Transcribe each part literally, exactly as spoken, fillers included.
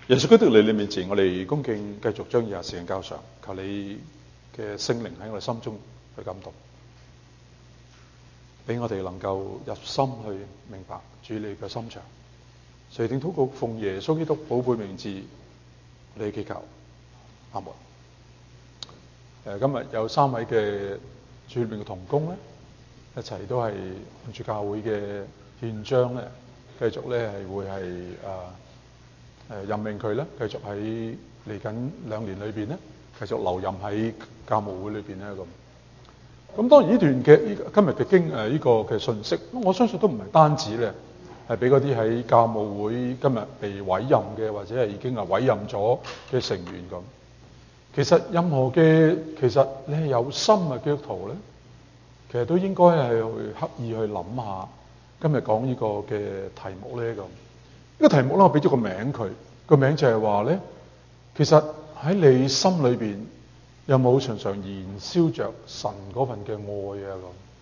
耶穌基督嚟你面前，我哋恭敬繼續將以下時間交上，求你嘅聖靈喺我哋心中去感動，俾我哋能夠入心去明白主你嘅心腸。垂聽禱告，奉耶穌基督寶貝名字，我哋祈求，阿門。誒，今日有三位嘅主裏面嘅同工咧，一齊都係按住教會嘅憲章咧，繼續咧係會係誒。誒任命佢咧，繼續喺嚟緊兩年裏邊咧，繼續留任喺教務會裏邊咧咁。咁當然呢段嘅今日嘅經誒呢個嘅信息，我相信都唔係單止咧，係俾嗰啲喺教務會今日被委任嘅，或者係已經係委任咗嘅成員咁。其實任何嘅其實你係有心嘅基督徒咧，其實都應該係去刻意去諗下今日講呢個嘅題目咧咁。呢個題目咧，我俾咗個名佢，個名就係話咧，其實喺你心裏邊有冇常常燃燒着神嗰份嘅愛啊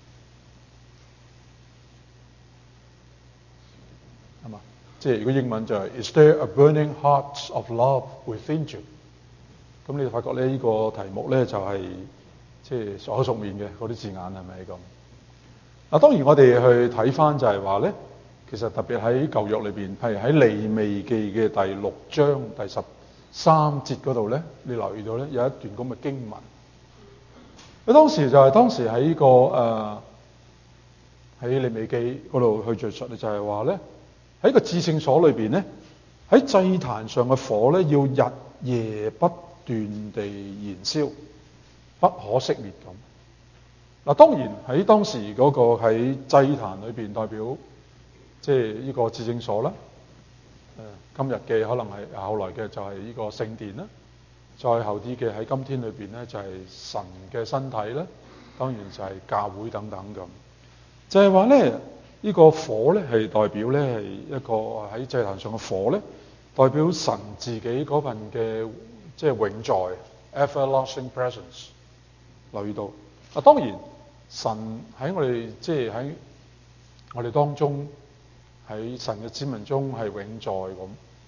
咁，係嘛？即係如果英文就係 Is there a burning heart of love within you？ 咁你就發覺咧，呢個題目咧就係即係熟口熟面嘅嗰啲字眼係咪咁？嗱，當然我哋去睇翻就係話咧。其實特別喺舊約裏邊，譬如喺利未記嘅第六章第十三節嗰度咧，你留意到咧有一段咁嘅經文。佢當時就係、是、當時喺、這個誒喺、呃、利未記嗰度去敘述咧，就係話咧喺個至聖所裏邊咧，喺祭壇上嘅火咧要日夜不斷地燃燒，不可熄滅咁。嗱，當然喺當時嗰個喺祭壇裏邊代表。即係呢個至聖所啦，誒今日嘅可能係後來嘅就係呢個聖殿啦，再後啲嘅喺今天裏邊咧就係神嘅身體啦，當然就係教會等等咁。就係話咧呢個火咧係代表咧係一個喺祭壇上嘅火咧，代表神自己嗰份嘅即係永在 everlasting presence。留意到啊，當然神喺我哋即係喺我哋當中。喺神嘅子民中係永在咁。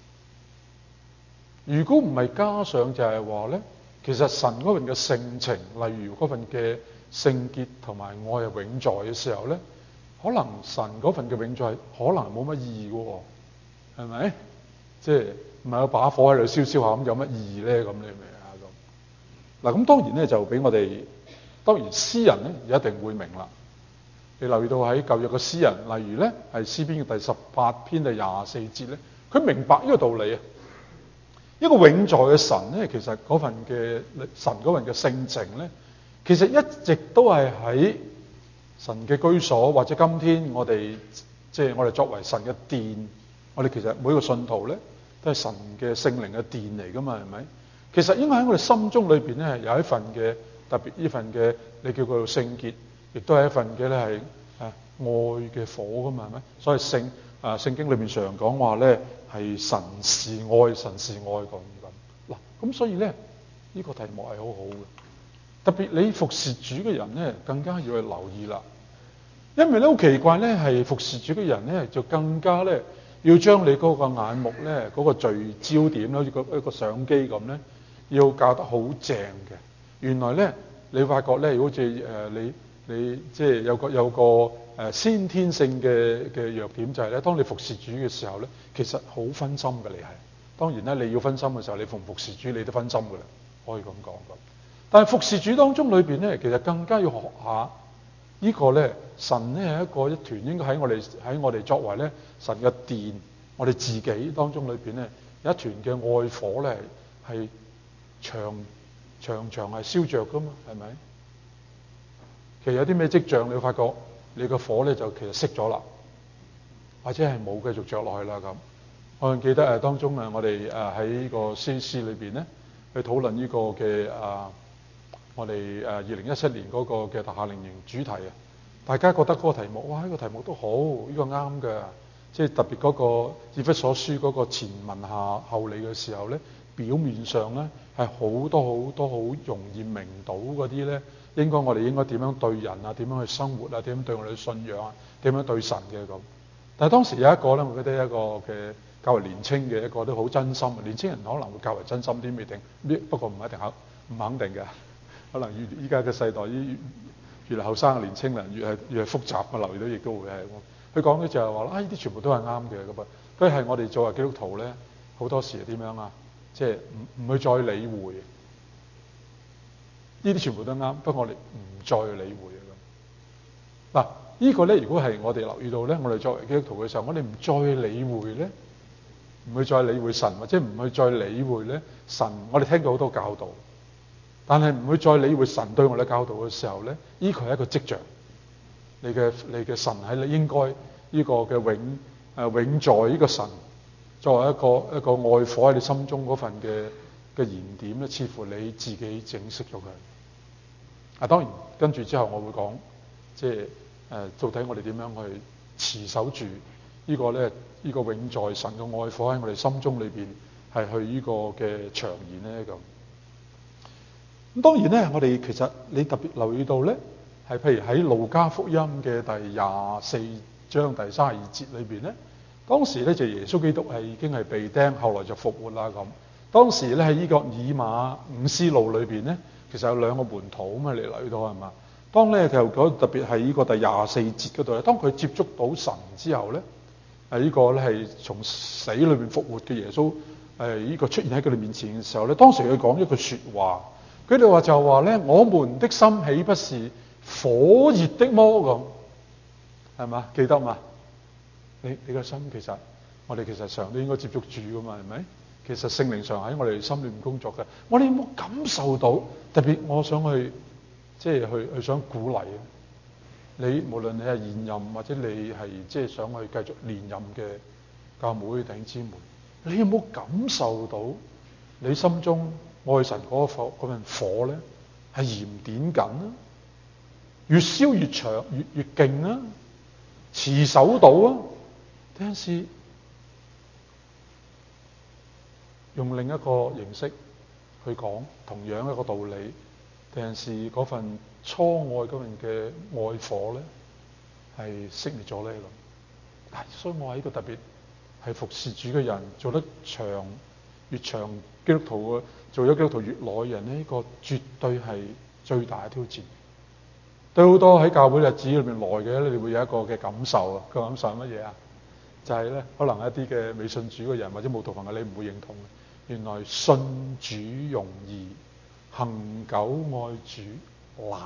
如果唔係加上就係話咧，其實神嗰份嘅性情，例如嗰份嘅聖潔同埋愛係永在嘅時候咧，可能神嗰份嘅永在可能冇乜意義嘅喎，係咪？即係唔係有把火喺度燒燒下咁有乜意義咧？咁你明啊咁？嗱咁當然咧就俾我哋，當然詩人咧一定會明啦。你留意到喺舊約嘅詩人，例如咧係詩篇嘅第十八篇第廿四節咧，佢明白呢個道理啊。一個永在嘅神咧，其實嗰份嘅神嗰份嘅性情咧，其實一直都係喺神嘅居所，或者今天我哋即係我哋作為神嘅殿，我哋其實每個信徒咧都係神嘅聖靈嘅殿嚟噶嘛，係咪？其實應該喺我哋心中裏邊咧有一份嘅特別呢份嘅，你叫佢做聖潔。亦都係一份嘅咧係啊愛嘅火噶嘛，係咪？所以聖啊聖經裏面常講話咧係神是愛，神是愛咁咁。嗱咁所以咧呢、呢個題目係好好嘅，特別你服侍主嘅人咧更加要去留意啦。因為咧好奇怪咧係服侍主嘅人咧就更加咧要將你嗰個眼目咧嗰、嗰個聚焦點好似個一個相機咁咧，要校得好正嘅。原來咧你發覺咧好似誒、呃、你。你即係有個有個誒先天性嘅嘅弱點，就係咧，當你服侍主嘅時候咧，其實好分心嘅你係。當然咧，你要分心嘅時候，你服唔服侍主你都分心嘅啦，可以咁講咁。但係服侍主當中裏邊咧，其實更加要學下呢個咧，神咧係一個一團，應該喺我哋喺我哋作為咧神嘅殿，我哋自己當中裏邊咧有一團嘅愛火咧係長長長係燒着噶嘛，係咪？其實有啲咩跡象，你會發覺你個火咧就其實熄咗啦，或者係冇繼續着落去啦咁。我仲記得誒當中誒我哋誒喺呢個 C C 裏邊咧去討論呢個嘅誒我哋誒二零一七年嗰個嘅夏令營主題啊，大家覺得嗰個題目哇呢個題目都好，呢個啱嘅，即係特別嗰個以弗所書嗰個前文下後理嘅時候咧，表面上咧係好多好多好容易明到嗰啲咧。應該我哋應該點樣對人啊？點樣去生活啊？點樣對我哋嘅信仰啊？點樣對神嘅咁？但係當時有一個咧，我記得一個嘅較為年青嘅一個都好真心，年青人可能會較為真心啲未定，不過唔一定肯唔肯定嘅，可能越依家嘅世代越越嚟後生嘅年青人越係越係複雜嘅，留意到亦都會係。佢講嘅就係話啦，啊呢啲全部都係啱嘅咁啊，所以係我哋作為基督徒咧，好多時係點樣啊？即係唔唔去再理會呢啲全部都啱，不過我哋唔再理會啊咁。嗱，呢個咧，如果係我哋留意到咧，我哋作為基督徒嘅時候，我哋唔再理會咧，唔去再理會神，或者唔去再理會咧神。我哋聽到好多教導，但係唔去再理會神對我哋教導嘅時候咧，呢個係一個跡象。你嘅你嘅神喺你應該呢個嘅永誒、呃、永在呢個神作為一個一個愛火喺你心中嗰份嘅嘅燃點咧，似乎你自己整熄咗佢。啊，當然跟住之後我會講，即係誒、呃、到底我哋點樣去持守住呢個咧？呢個永在神嘅愛火喺我哋心中裏邊係去呢個嘅長延咧咁。咁當然咧，我哋其實你特別留意到咧，係譬如喺路加福音嘅第廿四章第三十二節裏邊咧，當時咧就耶穌基督係已經係被釘，後來就復活啦咁。當時咧喺呢個以馬五斯路裏邊咧，其實有兩個門徒咁啊，你留意到係嘛？當咧就嗰特別係呢個第廿四節嗰度咧，當佢接觸到神之後咧，係呢個咧係從死裏邊復活嘅耶穌，誒呢個出現喺佢哋面前嘅時候咧，當時佢講一句説話，佢哋話就話咧：我們的心豈不是火熱的麼？咁係嘛？記得嘛？你你個心其實我哋其實常都應該接觸主噶嘛，係咪？其實聖靈常喺我哋心裏面工作嘅。我哋有冇感受到？特別我想去即係去去想鼓勵你，無論你係現任或者你係即係想去繼續連任嘅教會弟兄姊妹，你有冇感受到你心中愛神嗰火嗰份火咧係燃點緊啊？越燒越長，越越勁啊！持守到啊！聽時用另一個形式去講同樣一個道理，定係嗰份初愛嗰份嘅愛火咧，係熄滅咗咧咁。所以我喺度特別係服侍主嘅人，做得長越長基督徒嘅，做咗基督徒越耐嘅人呢，呢個絕對係最大嘅挑戰。對好多喺教會日子裏面來嘅，你會有一個嘅感受啊。個感受係乜嘢啊？就係咧，可能一啲嘅未信主嘅人或者冇道朋友，你唔會認同嘅。原來信主容易，恆久愛主難。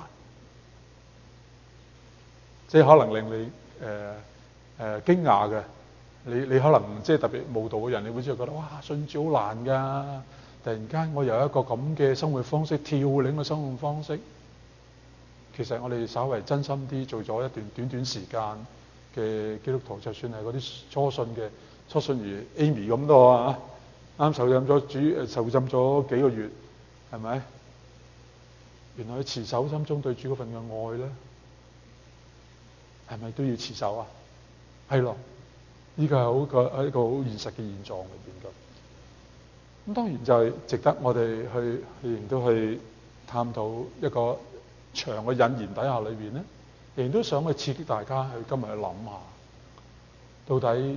即係可能令你誒誒驚訝嘅。你你可能即係特別冇道嘅人，你會知道覺得哇，信主好難㗎！突然間我由一個咁嘅生活方式跳另一個生活方式。其實我哋稍為真心啲做咗一段短短時間嘅基督徒，就算係嗰啲初信嘅初信如 Amy 咁多啊，啱受浸咗主誒受浸咗幾個月，係咪？原來佢持守心中對主嗰份嘅愛咧，係咪都要持守啊？係咯，呢個係好個係一個好現實嘅現狀嚟邊㗎。咁當然就係值得我哋去仍然都去探討一個長嘅引言底下裏邊咧，仍然都想去刺激大家去今日去諗下，到底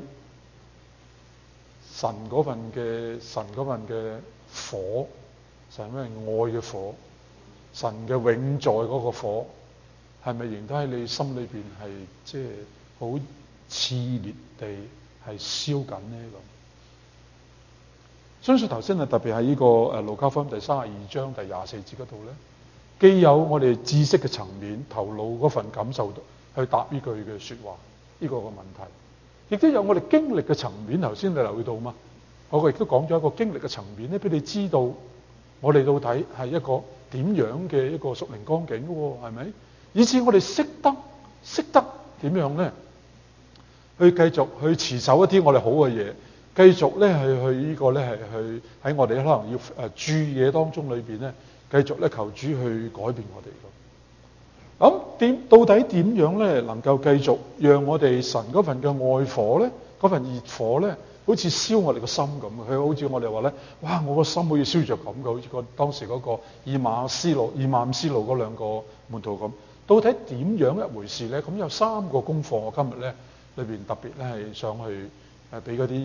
神嗰份嘅神嗰份嘅火，神嗰份愛嘅火，神嘅永在嗰個火，係咪仍然都喺你心裏邊係即係好熾烈地係燒緊呢？咁相信頭先係特別喺呢個誒路加福音第三十二章第廿四節嗰度咧。既有我哋知識嘅層面、頭腦嗰份感受去答呢句嘅説話，呢個個問題，亦都有我哋經歷嘅層面。頭先你留意到嘛？我亦都講咗一個經歷嘅層面咧，俾你知道我哋到底係一個點樣嘅一個屬靈光景喎，係咪？以至我哋識得識得點樣咧，去繼續去持守一啲我哋好嘅嘢，繼續咧係去呢個咧係去喺我哋可能要誒注意嘢當中裏邊咧。繼續咧求主去改變我哋咁，咁點到底點樣咧能夠繼續讓我哋神嗰份嘅愛火咧，嗰份熱火咧，好似燒我哋個心咁。佢好似我哋話咧，哇！我個心好似燒着咁嘅，好似個當時嗰個以馬斯路、以馬忤斯路嗰兩個門徒咁。到底點樣一回事咧？咁有三個功課，我今日咧裏邊特別咧係想去誒俾嗰啲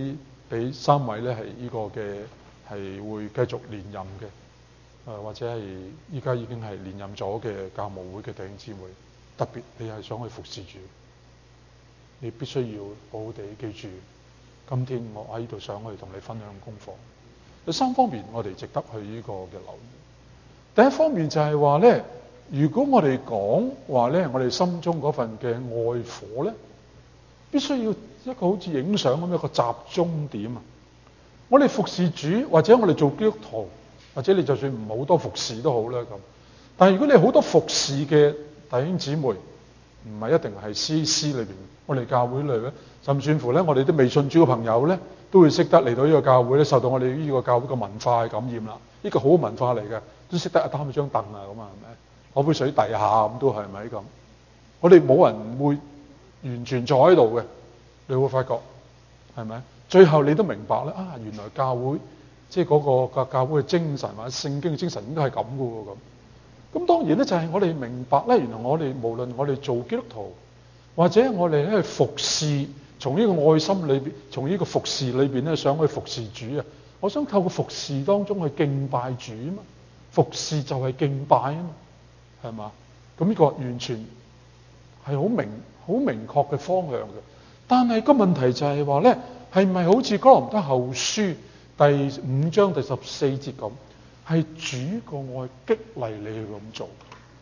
俾三位咧係呢個嘅係會繼續連任嘅，誒、呃、或者係依家已經係連任咗嘅教務會嘅弟兄姊妹，特別你係想去服侍主，你必須要好好地記住，今天我喺呢度想去同你分享功課。有三方面我哋值得去呢個嘅留意。第一方面就係話咧，如果我哋講話咧，我哋心中嗰份嘅愛火咧，必須要一個好似影相咁一個集中點啊！我哋服侍主，或者我哋做基督徒，或者你就算唔好多服侍都好啦咁。但係如果你好多服侍嘅弟兄姊妹，唔係一定係 C C 裏邊，我哋教會裏咧，甚至乎咧，我哋啲未信主嘅朋友咧，都會識得嚟到呢個教會咧，受到我哋呢個教會嘅文化嘅感染啦。呢個好文化嚟嘅，都識得擔張凳啊咁啊，係咪？攞杯水遞下咁都係咪咁？我哋冇人會完全坐喺度嘅，你會發覺係咪？最後你都明白咧啊！原來教會即係嗰個教會嘅精神或者聖經嘅精神應該係咁嘅喎咁。咁當然咧就係我哋明白咧，原來我哋無論我哋做基督徒，或者我哋咧去服侍，從呢個愛心裏邊，從呢個服侍裏邊咧想去服侍主啊！我想透過服侍當中去敬拜主啊嘛，服侍就係敬拜啊嘛，係嘛？咁呢個完全係好明好明確嘅方向嘅。但係個問題就係話咧，係咪好似哥林多後書第五章第十四節咁，係主個愛激勵你去咁做？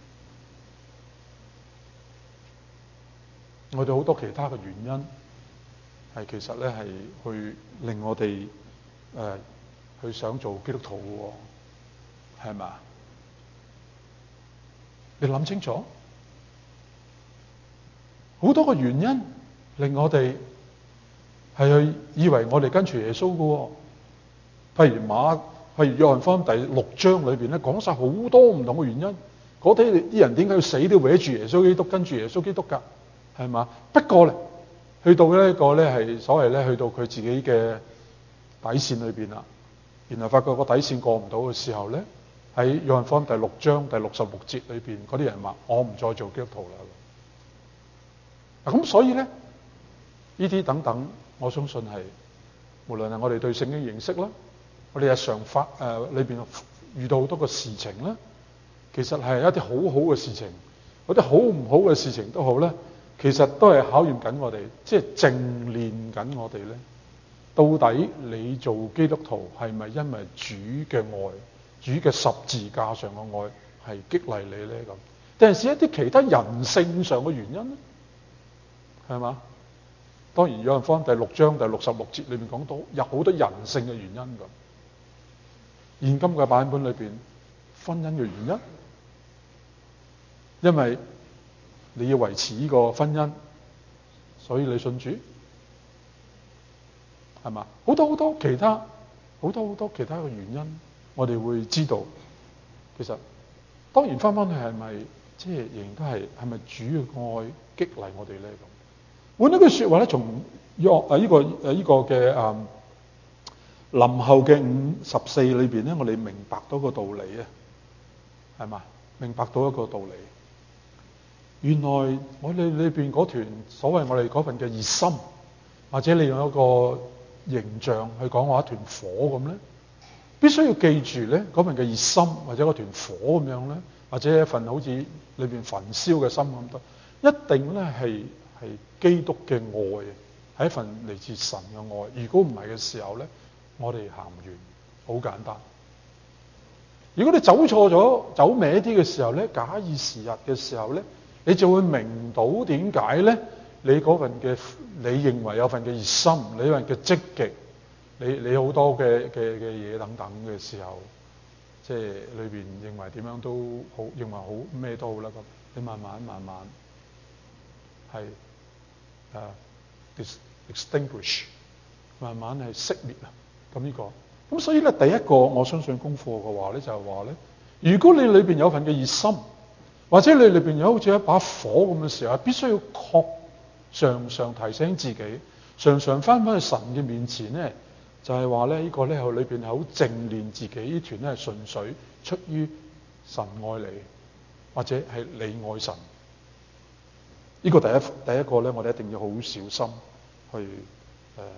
我哋好多其他嘅原因係其實咧係去令我哋誒、呃、去想做基督徒嘅喎，係嘛？你諗清楚，好多個原因令我哋係去以為我哋跟隨耶穌嘅喎。譬如馬，譬如約翰福音第六章裏邊咧講晒好多唔同嘅原因，嗰啲啲人點解要死都搲住耶穌基督，跟住耶穌基督㗎？係嘛？不過咧，去到呢一個咧係所謂咧，去到佢自己嘅底線裏邊啦，然後發覺個底線過唔到嘅時候咧，喺約翰福音第六章第六十六節裏邊，嗰啲人話：我唔再做基督徒啦。咁所以咧，呢啲等等，我相信係無論係我哋對聖經認識啦，我哋日常發誒裏邊遇到好多個事情啦，其實係一啲好好嘅事情，嗰啲好唔好嘅事情都好咧。其實都係考驗緊我哋，即係正練緊我哋咧。到底你做基督徒係咪因為主嘅愛、主嘅十字架上嘅愛係激勵你咧咁？定係是一啲其他人性上嘅原因咧？係嘛？當然，約翰福音第六章第六十六節裏面講到有好多人性嘅原因咁。現今嘅版本裏邊，婚姻嘅原因，因為你要維持呢個婚姻，所以你信主，係嘛？好多好多其他，好多好多其他嘅原因，我哋會知道。其實當然翻翻去係咪，即係仍然都係係咪主嘅愛激勵我哋咧？咁換一句説話咧，從約誒呢個誒呢個嘅誒林後嘅五十四裏邊咧，我哋明白到個道理啊，係嘛？明白到一個道理。原來我哋裏邊嗰團所謂我哋嗰份嘅熱心，或者你用一個形象去講話一團火咁咧，必須要記住咧嗰份嘅熱心或者嗰團火咁樣咧，或者一份好似裏邊焚燒嘅心咁多，一定咧係係基督嘅愛，係一份嚟自神嘅愛。如果唔係嘅時候咧，我哋行唔完，好簡單。如果你走錯咗、走歪啲嘅時候咧，假以時日嘅時候咧，你就會明到點解咧？你嗰份嘅，你認為有份嘅熱心，你份嘅積極，你你好多嘅嘅嘅嘢等等嘅時候，即係裏邊認為點樣都好，認為好咩都好啦咁，你慢慢慢慢係誒、uh, extinguish，慢慢係熄滅啊！咁呢個，咁所以咧，第一個我相信功課嘅話咧，就係話咧，如果你裏邊有份嘅熱心，或者你裏邊有好似一把火咁嘅時候，必須要確常常提醒自己，常常翻返去神嘅面前咧，就係話咧呢個咧喺裏邊係好正練自己，呢團咧係純粹出於神愛你，或者係你愛神。呢個第一第一個咧，我哋一定要好小心去誒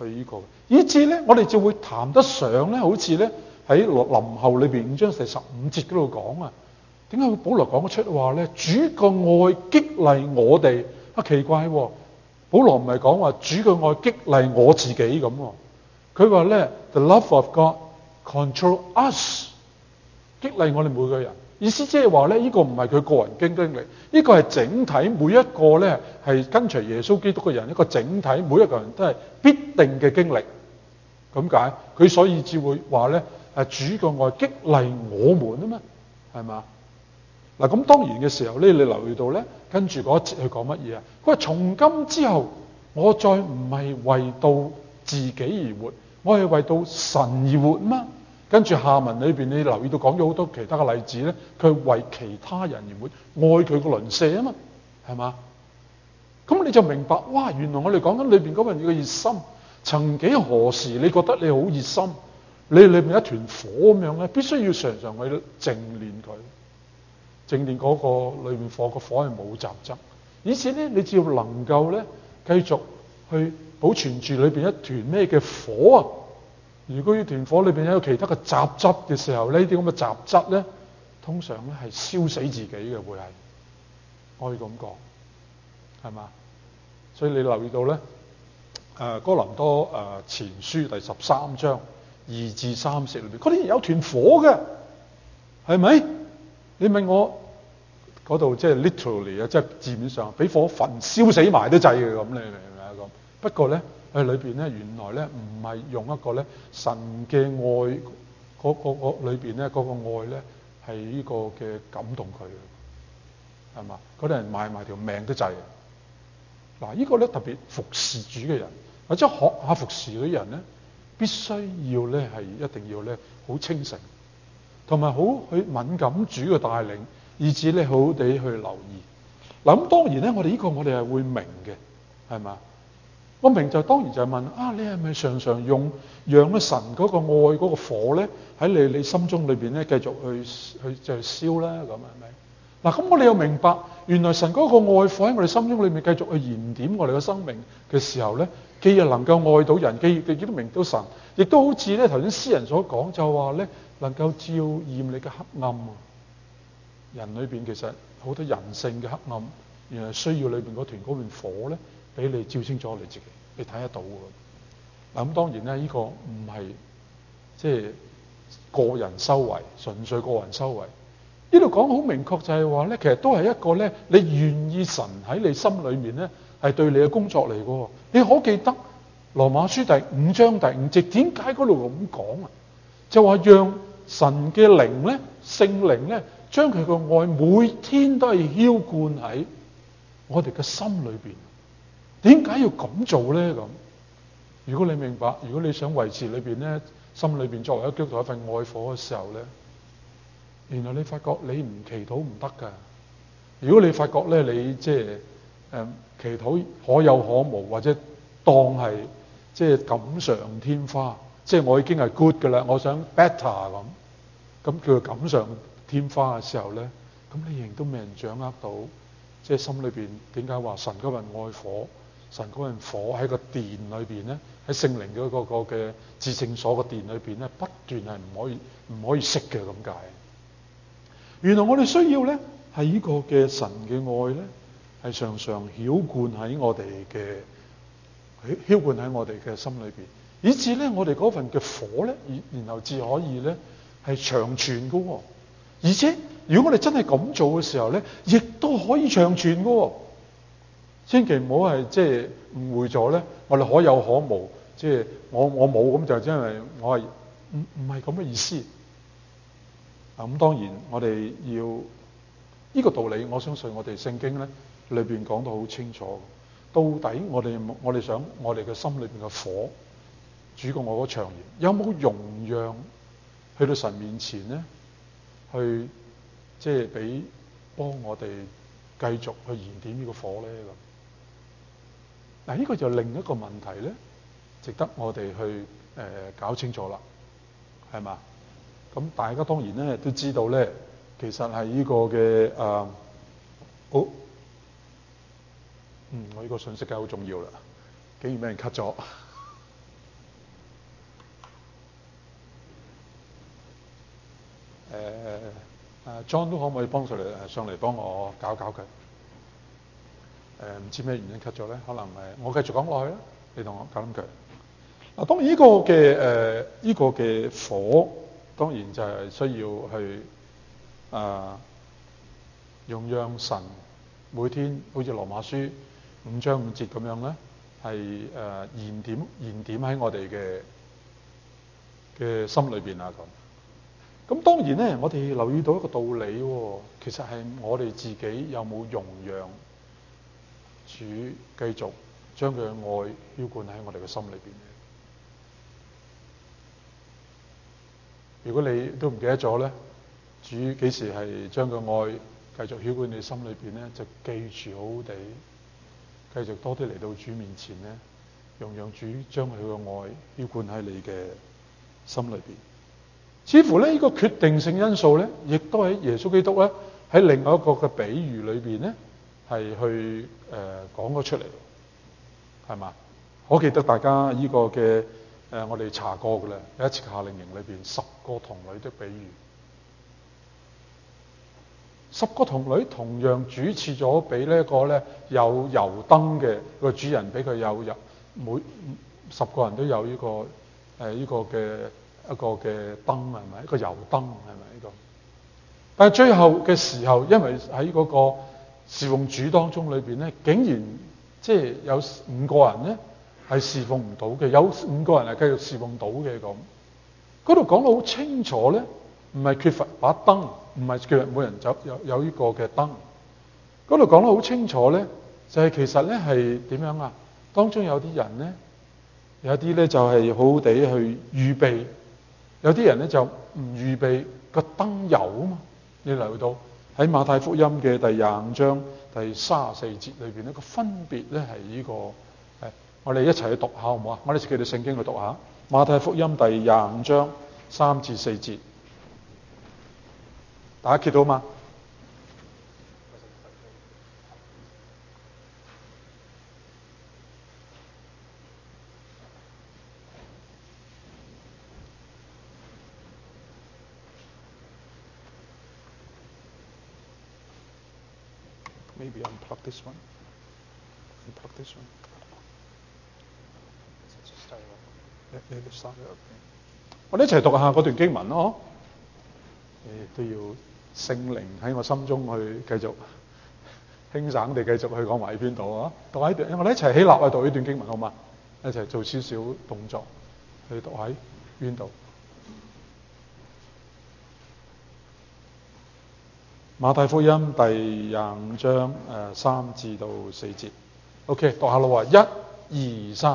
去呢個，以至咧我哋就會談得上咧，好似咧喺林後裏邊五章第十五節嗰度講啊，點解保羅講得出話咧？主個愛激勵我哋啊，奇怪喎！保羅唔係講話主個愛激勵我自己咁喎，佢話咧 The love of God control us， 激勵我哋每個人。意思即係話咧，呢個唔係佢個人經經歷，呢個係整體每一個咧係跟隨耶穌基督嘅人，一個整體每一個人都係必定嘅經歷。咁解佢所以至會話咧，誒主個愛激勵我們啊嘛，係嘛？嗱咁當然嘅時候咧，你留意到咧，跟住嗰一節佢講乜嘢啊？佢話從今之後，我再唔係為到自己而活，我係為到神而活嘛。跟住下文裏邊，你留意到講咗好多其他嘅例子咧，佢為其他人而活，愛佢個鄰舍啊嘛，係嘛？咁你就明白，哇！原來我哋講緊裏邊嗰份嘅熱心，曾幾何時你覺得你好熱心，你裏邊一團火咁樣咧，必須要常常去靜練佢，靜練嗰個裏邊火個火係冇雜質，以此咧你只要能夠咧繼續去保存住裏邊一團咩嘅火啊！如果呢團火裏邊有其他嘅雜質嘅時候，呢啲咁嘅雜質咧，通常咧係燒死自己嘅，會係可以咁講，係嘛？所以你留意到咧，誒哥林多誒前書第十三章二至三節裏邊，嗰啲有團火嘅，係咪？你問我嗰度即係 literally 啊，即係字面上俾火焚燒死埋都制嘅咁，你明唔明啊？咁不過咧。喺裏邊咧，原來咧唔係用一個咧神嘅愛嗰個個裏邊咧嗰個愛咧係呢個嘅感動佢嘅，係嘛？嗰啲人賣埋條命都制。嗱，呢個咧特別服侍主嘅人，或者學下服侍嗰啲人咧，必須要咧係一定要咧好清醒，同埋好去敏感主嘅帶領，以至咧好好地去留意。嗱咁當然咧，我哋呢個我哋係會明嘅，係嘛？我明就當然就係問啊，你係咪常常用讓神嗰個愛嗰個火咧喺你你心中裏邊咧繼續去去就燒咧咁係咪？嗱咁我哋又明白原來神嗰個愛火喺我哋心中裏面繼續去燃點我哋嘅生命嘅時候咧，既又能夠愛到人，既亦都明到神，亦都好似咧頭先詩人所講就話咧能夠照驗你嘅黑暗啊！人裏邊其實好多人性嘅黑暗，原來需要裏邊嗰團嗰團火咧。俾你照清楚你自己，你睇得到嘅。嗱咁當然咧，呢、這個唔係即係個人修為，純粹個人修為。呢度講好明確就係話咧，其實都係一個咧，你願意神喺你心裏面咧係對你嘅工作嚟嘅。你可記得羅馬書第五章第五節點解嗰度咁講啊？就話讓神嘅靈咧，聖靈咧，將佢嘅愛每天都係澆灌喺我哋嘅心裏邊。點解要咁做咧？咁如果你明白，如果你想維持裏邊咧，心裏邊作為一基督徒一份愛火嘅時候咧，原來你發覺你唔祈禱唔得噶。如果你發覺咧，你即係誒祈禱可有可無，或者當係即係錦上添花，即係我已經係 good 噶啦，我想 better 咁，咁叫做錦上添花嘅時候咧，咁你仍然都未能掌握到，即係心裏邊點解話神嗰份愛火？神嗰份火喺個殿裏邊咧，喺聖靈嗰個個嘅至聖所個殿裏邊咧，不斷係唔可以唔可以熄嘅咁解。原來我哋需要咧係呢個嘅神嘅愛咧，係常常澆灌喺我哋嘅澆灌喺我哋嘅心裏邊，以至咧我哋嗰份嘅火咧，然後至可以咧係長存嘅喎。而且如果我哋真係咁做嘅時候咧，亦都可以長存嘅喎。千祈唔好係即係誤會咗咧，我哋可有可無，即係我我冇咁就因為我係唔唔係咁嘅意思。啊咁當然我哋要呢個道理，我相信我哋聖經咧裏邊講到好清楚。到底我哋我哋想我哋嘅心裏邊嘅火，主過我嗰長鹽，有冇容讓去到神面前咧，去即係俾幫我哋繼續去燃點呢個火咧咁？嗱，呢個就另一個問題咧，值得我哋去誒、呃、搞清楚啦，係嘛？咁大家當然咧都知道咧，其實係呢個嘅誒，好、呃哦，嗯，我呢個信息梗係好重要啦，竟然俾人 cut 咗。 誒 John 都可唔可以幫上嚟上嚟幫我搞搞佢？誒、呃、唔知咩原因 cut 咗咧？可能誒我繼續講落去啦，你同我搞掂佢。嗱，當然呢個嘅誒呢個嘅火，當然就係需要去啊、呃、用讓神每天好似羅馬書五章五節咁樣咧，係誒、呃、燃點燃點喺我哋嘅嘅心裏邊啊咁。咁當然咧，我哋留意到一個道理喎，其實係我哋自己有冇容讓主繼續將佢嘅愛澆灌喺我哋嘅心裏邊咧？如果你都唔記得咗咧，主幾時係將個愛繼續澆灌你心裏邊咧？就記住好好地，繼續多啲嚟到主面前咧，容讓主將佢嘅愛澆灌喺你嘅心裏邊。似乎咧呢個決定性因素咧，亦都喺耶穌基督咧喺另外一個嘅比喻裏邊咧，係去誒、呃、講咗出嚟，係嘛？我記得大家呢個嘅誒、呃，我哋查過嘅啦，有一次夏令營裏邊十個童女的比喻，十個童女同樣主賜咗俾呢一個咧有油燈嘅個主人，俾佢有油，每十個人都有呢、這個誒呢、呃這個嘅。一個嘅燈係咪？一個油燈係咪呢個？但係最後嘅時候，因為喺嗰個侍奉主當中裏邊咧，竟然即係有五個人咧係侍奉唔到嘅，有五個人係繼續侍奉到嘅咁。嗰度講得好清楚咧，唔係缺乏把燈，唔係叫人每人就有有呢個嘅燈。嗰度講得好清楚咧，就係、是、其實咧係點樣啊？當中有啲人咧，有啲咧就係好好地去預備。有啲人咧就唔預備個燈油啊嘛，你留意到喺馬太福音嘅第廿五章第三十四節裏邊咧，個分別咧係呢個誒，我哋一齊去讀下好唔好啊？我哋一齊叫聖經去讀下馬太福音第廿五章三至四節，大家見到嘛？Maybe unplug this one. Unplug this one. Let it start up. 我哋一齊讀下嗰段經文咯，誒都要聖靈喺我心中去繼續輕省地繼續去講埋喺邊度啊？讀喺段，我哋一齊起立去讀呢段經文好嘛？一齊做少少動作去讀喺邊度？馬太福音第廿五章誒三至到四節 ，OK， 讀下咯喎，一、二、三。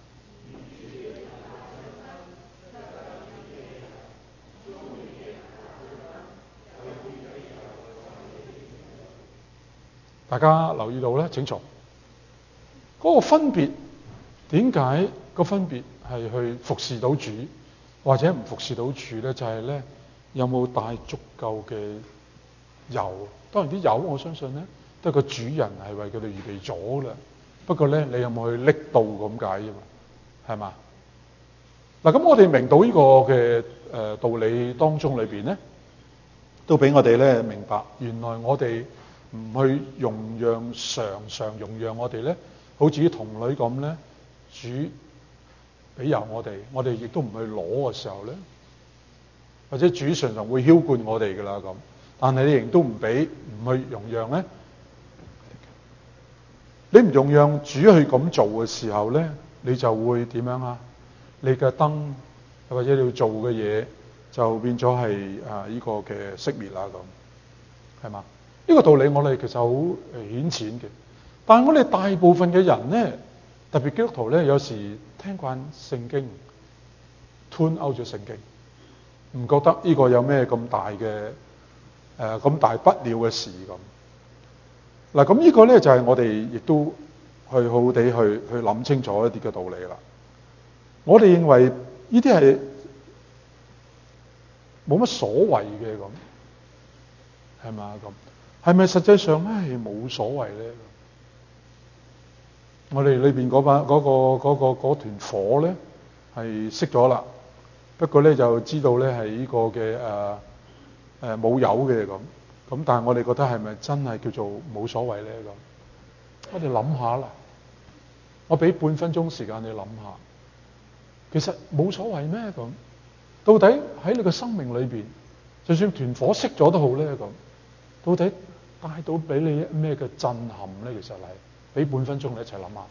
大家留意到咧，請從嗰個分別，點解個分別係去服侍到主，或者唔服侍到主咧？就係、是、咧，有冇帶足夠嘅油？當然啲油，我相信咧，都係個主人係為佢哋預備咗啦。不過咧，你有冇去拎到咁解啫嘛？係嘛？嗱，咁我哋明到呢個嘅誒道理當中裏邊咧，都俾我哋咧明白，原來我哋唔去容讓，常常容讓我哋咧，好似啲童女咁咧，主俾油我哋，我哋亦都唔去攞嘅時候咧，或者主常常會澆灌我哋噶啦咁，但係你仍都唔俾，唔去容讓咧，你唔容讓主去咁做嘅時候咧，你就會點樣啊？你嘅燈或者你要做嘅嘢就變咗係啊呢個嘅熄滅啦咁，係嘛？呢個道理我哋其實好誒顯淺嘅，但係我哋大部分嘅人咧，特別基督徒咧，有時聽慣聖經 tune out 咗聖經，唔覺得呢個有咩咁大嘅誒咁大不了嘅事咁。嗱，咁呢個咧就係我哋亦都去好好地去去諗清楚一啲嘅道理啦。我哋認為呢啲係冇乜所謂嘅咁，係咪啊咁？係咪實際上咧係冇所謂咧？我哋裏邊嗰把嗰個嗰個嗰團火咧係熄咗啦，不過咧就知道咧係呢個嘅誒誒冇油嘅咁。咁但係我哋覺得係咪真係叫做冇所謂咧咁？我哋諗下啦，我俾半分鐘時間你諗下，其實冇所謂咩咁？到底喺你嘅生命裏邊，就算團火熄咗都好咧咁，到底帶到俾你咩嘅震撼咧？其實係俾半分鐘你一齊諗下。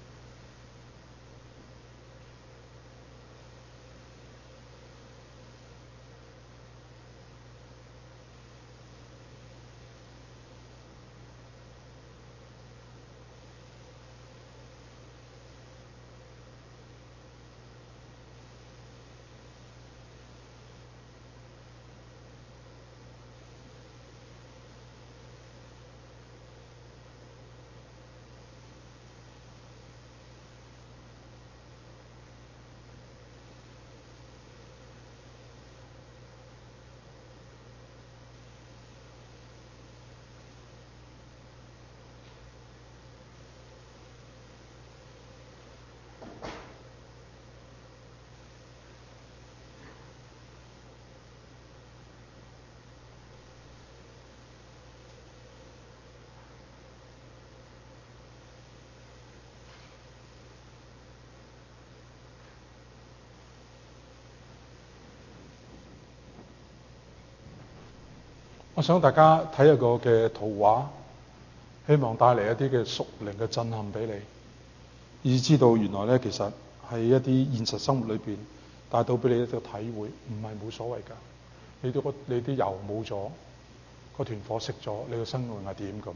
我想大家睇一個嘅圖畫，希望帶嚟一啲嘅屬靈嘅震撼俾你，以知道原來咧其實係一啲現實生活裏邊帶到俾你一個體會，唔係冇所謂㗎。你都個你啲油冇咗，個團火熄咗，你個生命係點咁？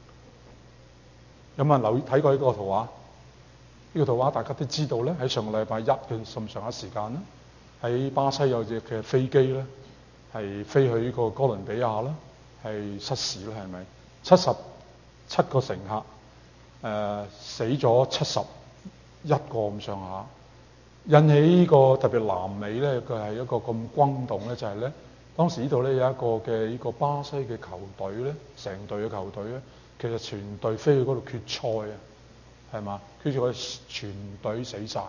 有冇人留意睇過呢個圖畫？呢、這個圖畫大家都知道咧，喺上個禮拜一嘅咁上下時間咧，喺巴西有隻嘅飛機咧。係飛去呢個哥倫比亞啦，係失事啦，係咪？七十七個乘客，誒、呃、死咗七十一個咁上下，引起呢個特別南美咧，佢係一個咁轟動咧，就係、是、咧當時呢度咧有一個嘅呢個巴西嘅球隊咧，成隊嘅球隊咧，其實全隊飛去嗰度決賽啊，係嘛？跟住佢全隊死晒。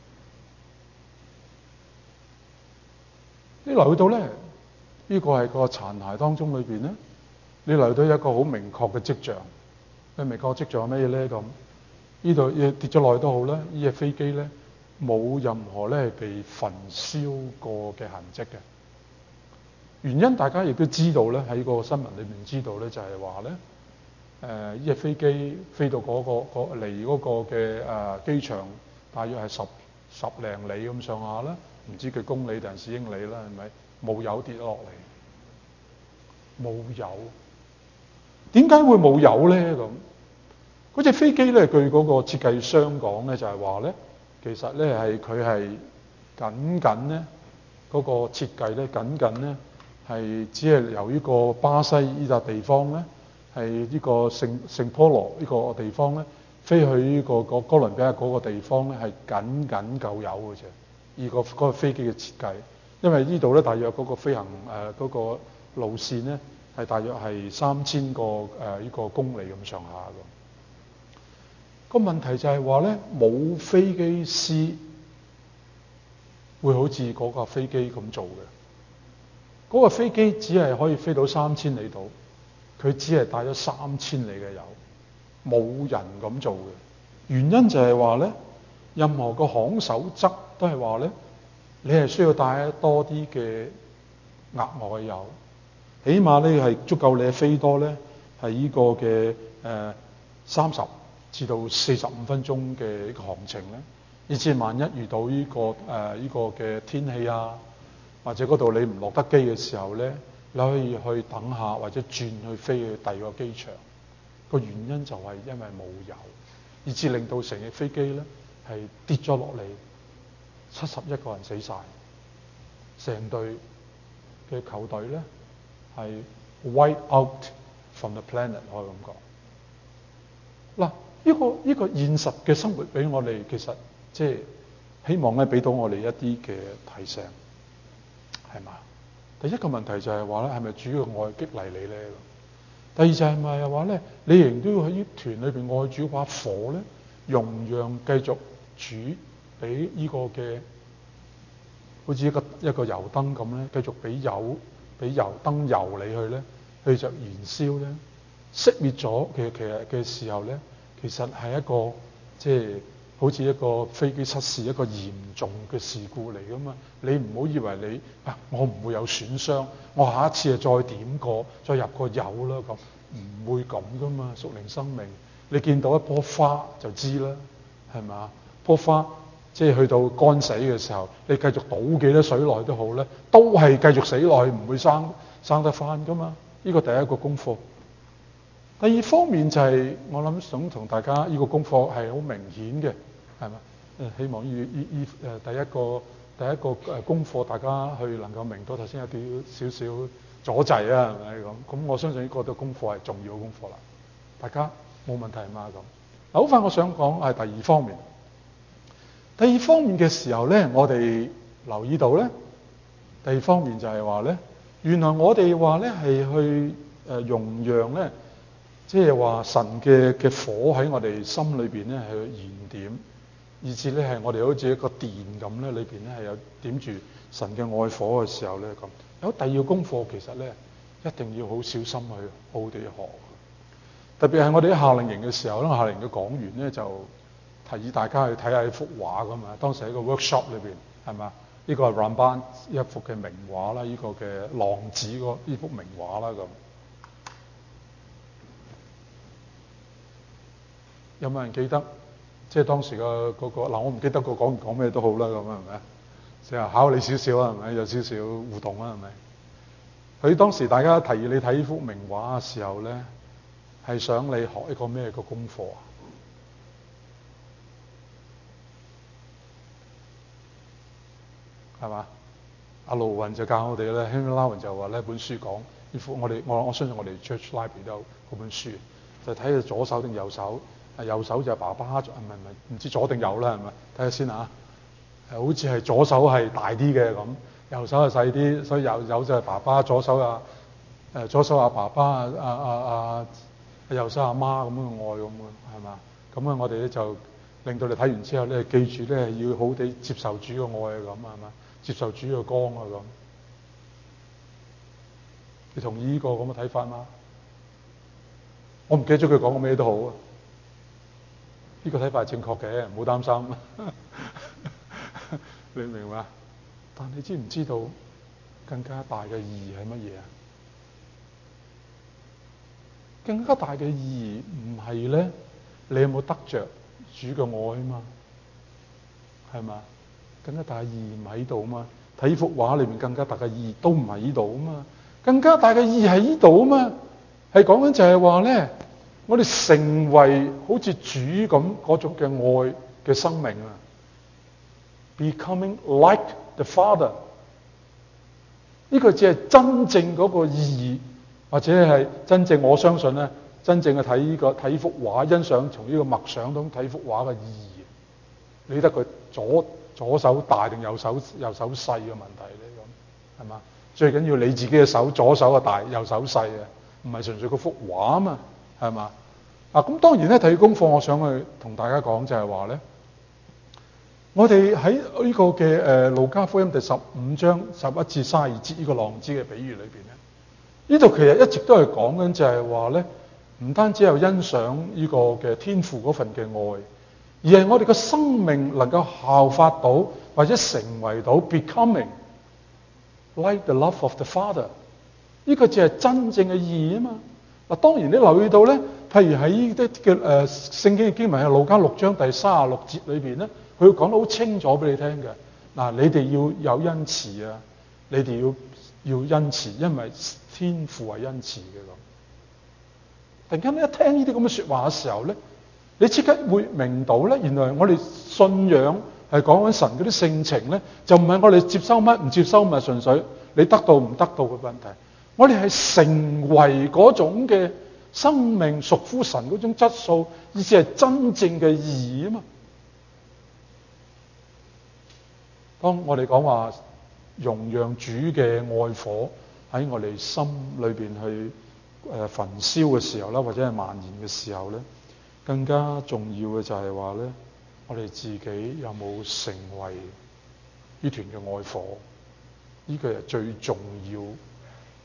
你留意到咧？呢個係個殘骸當中裏邊咧，你嚟到一個好明確嘅跡象。你明確跡象係咩咧？咁呢度跌咗落去都好啦，呢隻飛機咧冇任何咧係被焚燒過嘅痕跡嘅。原因大家亦都知道咧，喺個新聞裏面知道咧，就係話咧，誒呢隻飛機飛到嗰、嗰個離嗰個嘅誒機場，大約係十十零里咁上下啦，唔知佢公里定係英里啦，係咪？冇油跌落嚟，冇油。點解會冇油咧？咁嗰隻飛機咧，據嗰個設計商講咧，就係話咧，其實咧係佢係僅僅咧嗰個設計咧，僅僅咧係只係由呢個巴西呢笪地方咧，係呢個聖聖保羅呢個地方咧，飛去呢個個哥倫比亞嗰個地方咧，係僅僅夠油嘅啫。呢個嗰個飛機嘅設計。因為呢度咧，大約嗰個飛行誒嗰、呃嗰個路線咧，係大約係三千個誒呢、呃呢個公里咁上下嘅。個問題就係話咧，冇飛機師會好似嗰架飛機咁做嘅。嗰、嗰個飛機只係可以飛到三千里度，佢只係帶咗三千里嘅油，冇人咁做嘅。原因就係話咧，任何個航守則都係話咧。你係需要帶多啲嘅額外油，起碼咧係足夠你飛多咧係呢個嘅誒三十至到四十五分鐘嘅一個航程咧。以至萬一遇到呢、這個誒呢、呃這個嘅天氣啊，或者嗰度你唔落得機嘅時候咧，你可以去等下或者轉去飛去第二個機場。個原因就係因為冇油，以至令到成隻飛機咧係跌咗落嚟。七十一個人死晒，成隊嘅球隊咧係 wipe out from the planet，可以咁講。嗱，呢、這個呢、這個現實嘅生活俾我哋，其實即係希望咧俾到我哋一啲嘅提醒，係嘛？第一個問題就係話咧，係咪主要愛激勵你咧？第二就係咪話咧，你仍然都要喺團裏邊愛主把火咧，容讓繼續煮。俾呢個嘅，好似一個一個油燈咁咧，繼續俾油俾油燈油你去咧，去着燃燒咧，熄滅咗嘅其實嘅時候咧，其實係一個即係好似一個飛機失事一個嚴重嘅事故嚟噶嘛。你唔好以為你啊，我唔會有損傷，我下一次啊再點過，再入個油啦咁，唔會咁噶嘛。屬靈生命，你見到一棵花就知啦，係咪啊？棵花即係去到乾死嘅時候，你繼續倒幾多水落去都好咧，都係繼續死落去，唔會生生得翻噶嘛。呢個第一個功課。第二方面就係、是、我諗想同大家呢、這個功課係好明顯嘅，係嘛？誒，希望呢呢呢誒第一個第一個誒功課，大家去能夠明到頭先有啲少少阻滯啊，係咪咁？咁我相信呢個都功課係重要嘅功課啦。大家冇問題嘛咁？嗱，好快我想講係第二方面。第二方面嘅時候咧，我哋留意到咧，第二方面就係話咧，原來我哋話咧係去誒容讓咧。即係話神嘅嘅火喺我哋心裏邊咧係燃點，以至咧係我哋好似一個電咁咧，裏邊咧係有點住神嘅愛火嘅時候咧咁。有第二個功課，其實咧一定要好小心去好好地學。特別係我哋喺夏令營嘅時候咧，夏令營嘅講員咧就提議大家去睇下一幅畫噶嘛。當時喺個 workshop 裏邊係嘛？呢個係 Ramban 一幅嘅名畫啦，呢個嘅浪子嗰呢幅名畫啦咁。有冇人記得？即係當時個嗰個嗱，我唔記得個講唔講咩都好啦，咁啊係咪？成日考你少少啊，係咪？有少少互動啊，係咪？佢當時大家提議你睇呢幅名畫嘅時候咧，係想你學一個咩嘅功課啊？係嘛？阿盧雲就教我哋咧 Henry Nouwen 就話呢本書講呢幅，我哋我我相信我哋 Church Library 都有嗰本書，就睇下左手定右手。右手就係爸爸，唔係唔係唔知左定右啦，係咪？睇下先嚇。誒，好似係左手係大啲嘅咁，右手係細啲，所以右手就係爸爸，左手啊誒左手阿爸爸啊啊啊啊，右手阿媽咁嘅愛咁嘅，係嘛？咁啊，我哋咧就令到你睇完之後咧，記住咧要好地接受主嘅愛啊咁係嘛？接受主嘅光啊咁。你同意呢個咁嘅睇法嗎？我唔記得咗佢講過咩都好啊。呢個睇法係正確嘅，唔好擔心。你明嘛？但你知唔知道更加大嘅意義係乜嘢啊？更加大嘅意義唔係咧，你有冇得着主嘅愛啊嘛？係嘛？更加大嘅意義唔喺度啊嘛？睇幅畫裏面更加大嘅意義都唔喺呢度啊嘛？更加大嘅意義喺呢度啊嘛？係講緊就係話咧。我哋成為好似主咁嗰種嘅愛嘅生命啊 ，becoming like the Father， 呢個只係真正嗰個意義，或者係真正我相信咧，真正嘅睇呢個睇幅畫，欣賞從呢個默想中睇幅畫嘅意義。理得佢左左手大定右手右手細嘅問題咧咁，係嘛？最緊要你自己嘅手左手啊大，右手細啊，唔係純粹嗰幅畫啊嘛。係嘛？啊，咁當然咧，睇功課，我想去同大家講就係話咧，我哋喺呢個嘅誒路加福音第十五章十一至三十二節呢個浪子嘅比喻裏邊咧，呢度其實一直都係講緊就係話咧，唔單止有欣賞呢個嘅天父嗰份嘅愛，而係我哋嘅生命能夠效法到或者成為到 becoming like the love of the Father， 呢個就係真正嘅意義啊嘛。嗱，當然你留意到咧，譬如喺呢啲嘅誒聖經嘅經文係路加六章第三十六節裏邊咧，佢講得好清楚俾你聽嘅。嗱，你哋要有恩慈啊，你哋要要恩慈，因為天父係恩慈嘅咁。突然間你一聽呢啲咁嘅説話嘅時候咧，你即刻會明到咧，原來我哋信仰係講緊神嗰啲性情咧，就唔係我哋接收乜唔接收乜，純粹你得到唔得到嘅問題。我哋係成為嗰種嘅生命屬乎神嗰種質素，意思係真正嘅義啊嘛。當我哋講話容讓主嘅愛火喺我哋心裏邊去誒焚燒嘅時候啦，或者係蔓延嘅時候咧，更加重要嘅就係話咧，我哋自己有冇成為呢團嘅愛火？呢個係最重要。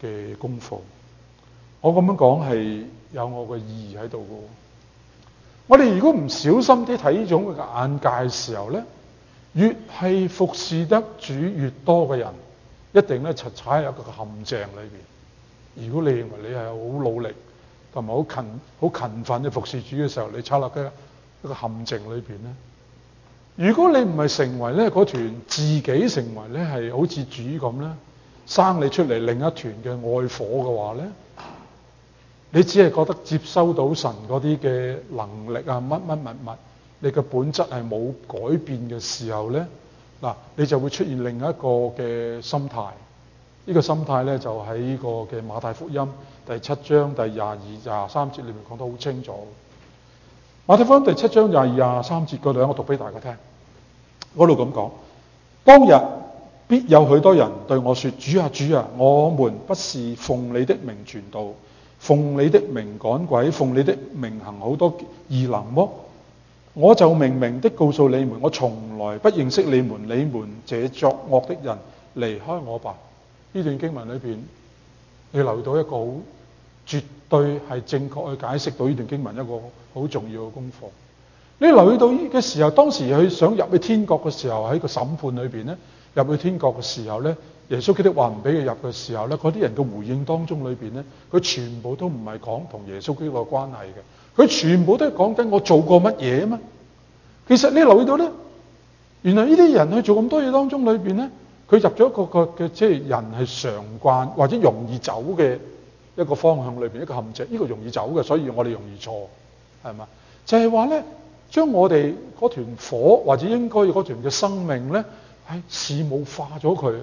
嘅功課。我咁樣講係有我嘅意義喺度嘅。我哋如果唔小心啲睇呢種嘅眼界嘅時候咧，越係服侍得主越多嘅人，一定咧就踩入一個陷阱裏邊。如果你認為你係好努力同埋好勤好勤奮嘅服侍主嘅時候，你踩落嘅一個陷阱裏邊咧，如果你唔係成為咧嗰團自己成為咧係好似主咁咧，生你出嚟另一團嘅愛火嘅話咧，你只係覺得接收到神嗰啲嘅能力啊乜乜物物，你嘅本質係冇改變嘅時候咧，嗱你就會出現另一個嘅心態。呢個心態咧就喺呢個嘅馬太福音第七章第廿二廿三節裏面講得好清楚。馬太福音第七章廿二廿三節嗰度，我讀俾大家聽。嗰度咁講：當日必有許多人對我說：主啊主啊，我們不是奉你的名傳道，奉你的名趕鬼，奉你的名行好多異能麼？我就明明的告訴你們，我從來不認識你們，你們這作惡的人，離開我吧。呢段經文裏邊，你留意到一個好絕對係正確去解釋到呢段經文一個好重要嘅功課。你留意到呢嘅時候，當時佢想入去天國嘅時候，喺個審判裏邊咧，入去天國嘅時候咧，耶穌基督話唔俾佢入嘅時候咧，嗰啲人嘅回應當中裏邊咧，佢全部都唔係講同耶穌基督嘅關係嘅，佢全部都係講緊我做過乜嘢啊嘛。其實你留意到咧，原來呢啲人去做咁多嘢當中裏邊咧，佢入咗一個個嘅即係人係常慣或者容易走嘅一個方向裏邊，一個陷阱。呢個容易走嘅，所以我哋容易錯，係嘛？就係話咧，將我哋嗰團火或者應該嗰團嘅生命咧，係事務化咗佢，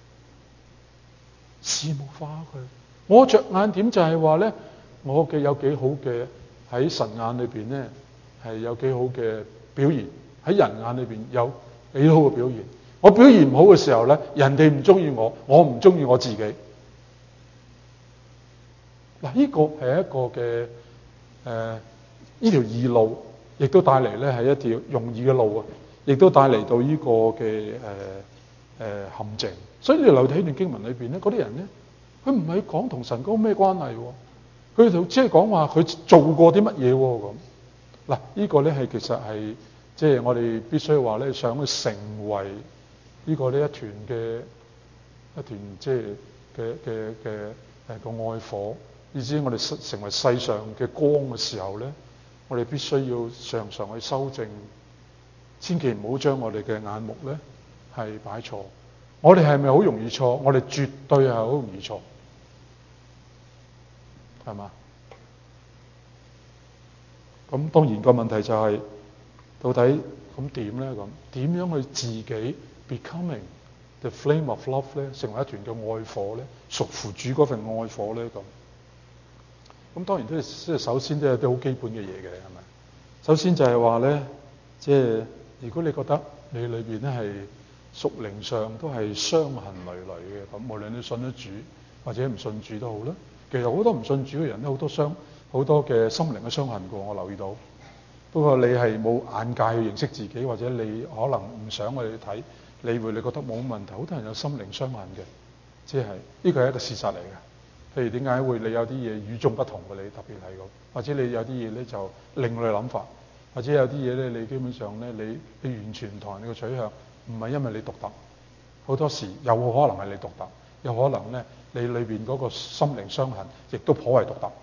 事務化佢。我着眼點就係話咧，我嘅有幾好嘅喺神眼裏邊咧，係有幾好嘅表現，喺人眼裏邊有幾好嘅表現。我表現唔好嘅時候咧，人哋唔中意我，我唔中意我自己。嗱，呢個係一個嘅誒，呢條易路，亦都帶嚟咧係一條容易嘅路啊，亦都帶嚟到呢個嘅誒誒陷阱。所以你留意喺段經文裏邊咧，嗰啲人咧，佢唔係講同神嗰咩關係，佢就只係講話佢做過啲乜嘢咁。嗱，呢個咧係其實係即係我哋必須話咧，想去成為呢個呢一團嘅一團即係嘅嘅嘅誒個愛火，以至我哋成為世上嘅光嘅時候咧，我哋必須要常常去修正，千祈唔好將我哋嘅眼目咧係擺錯。我哋係咪好容易錯？我哋絕對係好容易錯，係嘛？咁當然個問題就係、是、到底咁點咧？咁點樣去自己 becoming the flame of love 咧？成為一團嘅愛火咧？屬乎主嗰份愛火咧？咁咁當然都係即係首先都有啲好基本嘅嘢嘅，係咪？首先就係話咧，即係如果你覺得你裏邊咧係屬靈上都係傷痕累累嘅，咁無論你信得主或者唔信主都好啦。其實好多唔信主嘅人咧，好多傷好多嘅心靈嘅傷痕過，我留意到。不過你係冇眼界去認識自己，或者你可能唔想我哋去睇，你會你覺得冇問題。好多人有心靈傷痕嘅，即係呢個係一個事實嚟嘅。譬如點解會你有啲嘢與眾不同嘅，你特別係咁，或者你有啲嘢咧就另類諗法，或者有啲嘢咧你基本上咧你你完全唔同人哋嘅取向，唔係因為你獨特，好多時有可能係你獨特，有可能咧你裏邊嗰個心靈傷痕亦都頗為獨特，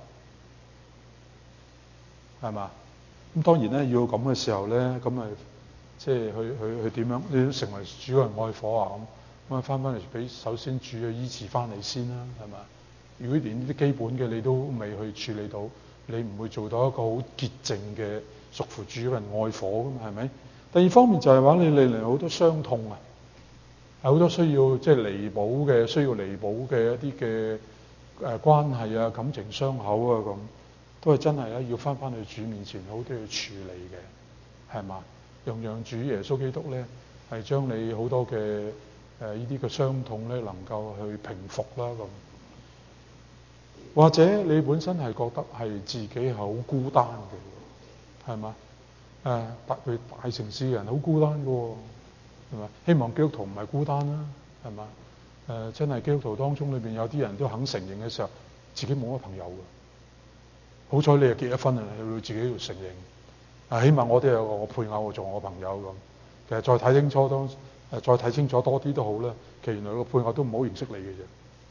係嘛？咁當然咧要咁嘅時候咧，咁咪即係去去去點樣？你都成為主人愛火啊咁，咁啊翻翻嚟俾首先主去醫治翻你先啦，係嘛？如果連呢啲基本嘅你都未去處理到，你唔會做到一個好潔淨嘅屬乎主人愛火㗎嘛，係咪？第二方面就係話你嚟嚟好多傷痛啊，係好多需要即係彌補嘅，需要彌補嘅一啲嘅誒關係啊、感情傷口啊咁，都係真係咧要翻翻去主面前，好多要處理嘅，係嘛？用讓主耶穌基督咧係將你好多嘅誒呢啲嘅傷痛咧能夠去平復啦咁。或者你本身係覺得係自己係好孤單嘅，係嘛？誒、呃，特別大城市嘅人好孤單嘅喎，係嘛？希望基督徒唔係孤單啦，係嘛？ 呃、真係基督徒當中裏邊有啲人都肯承認嘅時候，自己冇乜朋友嘅。好彩你又結咗婚啊，你要自己要承認。啊，起碼我都有個配偶做我朋友咁。其實再睇清楚當誒，再睇清楚多啲都好啦。其實原來個配偶都唔好認識你嘅啫，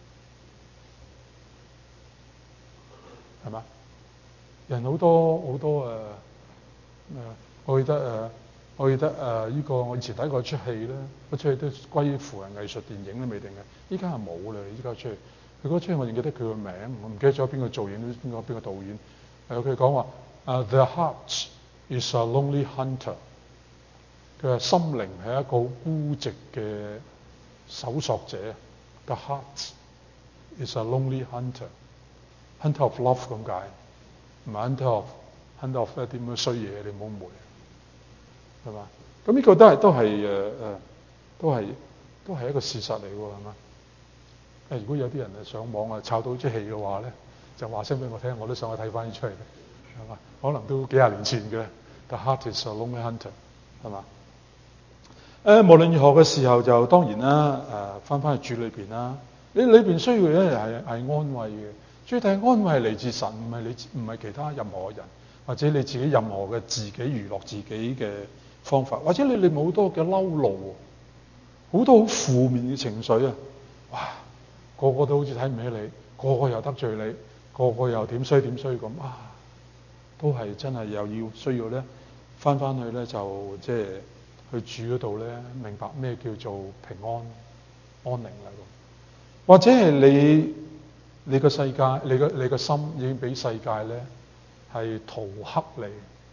係嘛？人好多好多誒誒、呃，我記得誒、呃，我記得誒呢、呃這個我以前睇過一出戲咧，嗰出戲都歸乎係藝術電影都未定嘅。依家係冇啦，依家出去。佢嗰出戲我仲記得佢個名，我唔記得咗邊個導演，邊個邊個導演。誒佢講話誒 The heart is a lonely hunter。佢話心靈係一個好孤寂嘅搜索者。The heart is a lonely hunter。Hunter of love 咁解，唔係 hunter of hunter of 一啲咁嘅衰嘢，你唔好誤會，係嘛？咁呢個都係都係誒誒，都係都係一個事實嚟喎，係嘛？誒，如果有啲人誒上網啊抄到出戲嘅話咧，就話聲俾我聽，我都想去睇翻呢出戲，係嘛？可能都幾廿年前嘅。The heart is a lonely hunter， 係嘛？誒、呃，無論如何嘅時候，就當然啦，誒翻返去主裏邊啦。你裏邊需要咧係係安慰嘅，最大安慰係嚟自神，唔係你唔係其他任何人，或者你自己任何嘅自己娛樂自己嘅方法，或者你裏面好多嘅嬲怒，好多好負面嘅情緒啊！哇，個個都好似睇唔起你，個個又得罪你，個個又點衰點衰咁啊！都係真係又要需要咧，翻翻去咧就即係去主嗰度咧，明白咩叫做平安安寧啦咁。或者係你你個世界，你個你個心已經俾世界咧係塗黑你。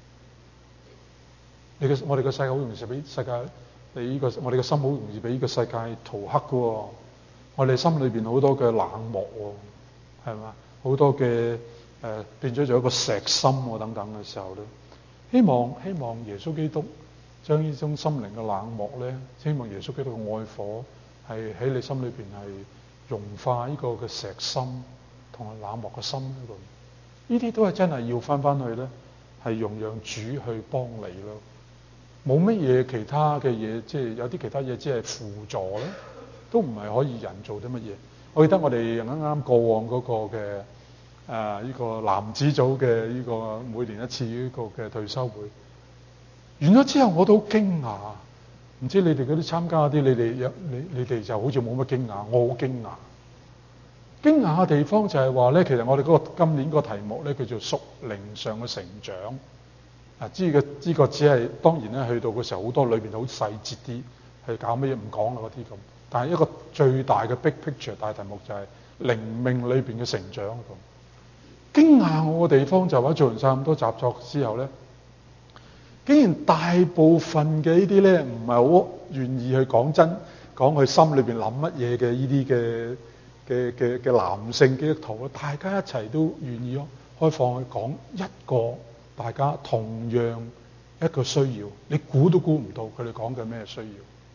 你嘅我哋個世界好容易就俾世界，你呢個我哋嘅心好容易俾呢個世界塗黑嘅喎。我哋心裏邊好多嘅冷漠喎，係嘛？好多嘅誒、呃、變咗做一個石心喎等等嘅時候咧，希望希望耶穌基督將呢種心靈嘅冷漠咧，希望耶穌基督嘅愛火係喺你心裏邊係融化呢個嘅石心同埋冷漠嘅心呢度。呢啲都係真係要翻翻去咧，係容讓主去幫你咯。冇乜嘢其他嘅嘢，即係有啲其他嘢只係輔助咧，都唔係可以人做啲乜嘢。我記得我哋啱啱過往嗰個嘅誒呢個男子組嘅呢個每年一次呢個嘅退休會完咗之後，我都好驚訝。唔知你哋嗰啲參加嗰啲，你哋有你你哋就好似冇乜驚訝，我好驚訝。驚訝嘅地方就係話咧，其實我哋嗰個今年個題目咧叫做屬靈上嘅成長。啊！知嘅知個只係當然咧，去到嘅時候好多裏邊好細節啲，係搞乜嘢唔講啦嗰啲咁。但係一個最大嘅 big picture 大題目就係靈命裏邊嘅成長咁。驚訝我嘅地方就係話做完晒咁多習作之後咧，竟然大部分嘅呢啲咧唔係好願意去講真講佢心裏邊諗乜嘢嘅呢啲嘅嘅嘅嘅男性基督徒，大家一齊都願意開放去講一個。大家同樣一個需要，你估都估唔到佢哋講緊咩需要。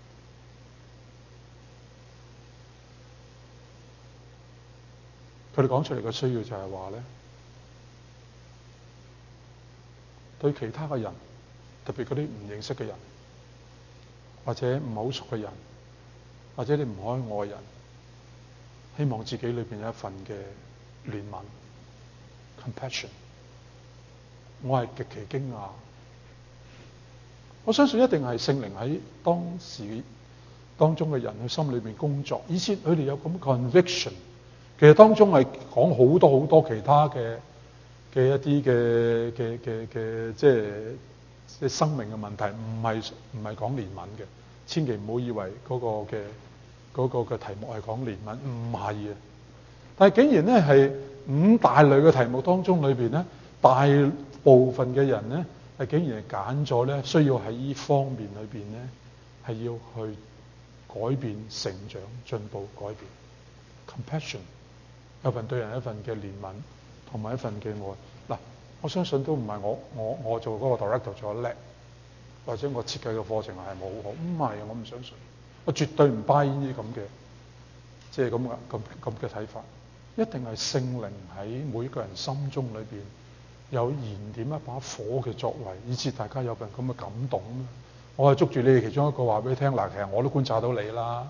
佢哋講出嚟嘅需要就係話咧，對其他嘅人，特別嗰啲唔認識嘅人，或者唔好熟嘅人，或者你唔可愛嘅人，希望自己裏邊有一份嘅憐憫 compassion。我係極其驚訝，我相信一定係聖靈喺當時當中嘅人嘅心裏邊工作，以致佢哋有咁 conviction。其實當中係講好多好多其他嘅嘅一啲嘅嘅嘅嘅，即係即係生命嘅問題，唔係唔係講憐憫嘅。千祈唔好以為嗰個嘅嗰個嘅題目係講憐憫，唔係啊！但係竟然咧係五大類嘅題目當中裏邊咧，大部分嘅人咧係竟然係揀咗咧，需要喺呢方面裏邊咧係要去改變、成長、進步、改變。Compassion 有份對人一份嘅憐憫，同埋一份嘅愛。嗱，我相信都唔係我我我做嗰個 director 做得叻，或者我設計嘅課程係冇好，唔係我唔相信，我絕對唔 buy 呢啲咁嘅，即係咁嘅咁咁嘅睇法。一定係聖靈喺每個人心中裏邊有燃點一把火嘅作為，以致大家有份咁嘅感動。我係捉住你哋其中一個話俾你聽，嗱，其實我都觀察到你啦，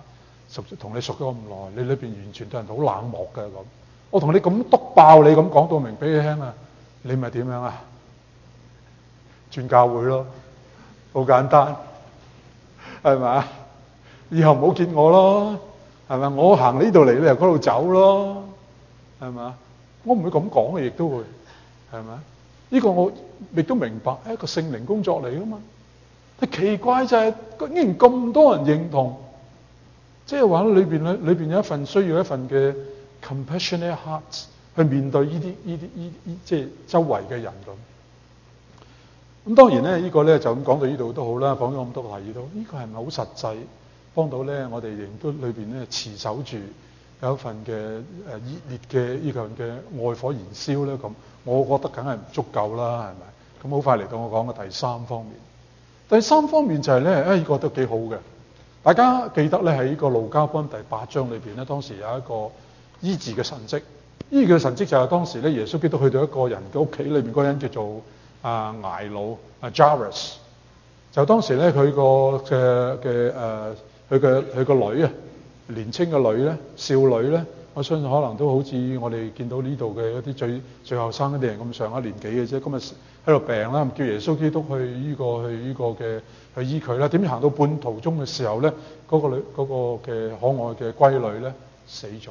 熟同你熟咗咁耐，你裏邊完全對人好冷漠嘅咁。我同你咁篤爆你咁講到明俾你聽啊，你咪點樣啊？轉教會咯，好簡單，係咪？以後唔好見我咯，係咪？我行呢度嚟，你由嗰度走咯，係咪？我唔會咁講嘅，亦都會，係咪？呢個我亦都明白，係一個聖靈工作嚟噶嘛。但奇怪就係，竟然咁多人認同，即係話裏邊咧，裏邊有一份需要一份嘅 compassionate heart 去面對呢啲呢啲呢呢即係周圍嘅人咁。咁當然咧，呢個咧就咁講到呢度都好啦，講咗咁多提議都，呢個係咪好實際幫到咧？我哋亦都裏邊咧持守住有一份嘅誒熱烈嘅呢個嘅愛火燃燒咧咁，我覺得梗係唔足夠啦，係咪？咁好快嚟到我講嘅第三方面。第三方面就係咧，誒呢個都幾好嘅。大家記得咧喺呢個路加福音第八章裏邊咧，當時有一個醫治嘅神蹟。醫治嘅神蹟就係當時咧，耶穌基督去到一個人嘅屋企裏邊，嗰個人叫做啊睚魯啊 Jairus。就當時咧，佢個嘅嘅誒，佢嘅佢個女啊，年青嘅女咧，少女咧，我相信可能都好似我哋見到呢度嘅一啲最最後生嗰啲人咁上下年紀嘅啫。今日喺度病啦，叫耶穌基督去呢、這個去呢個嘅去醫佢啦。點知行到半途中嘅時候咧，嗰、那個女嗰、那個嘅可愛嘅閨女咧死咗，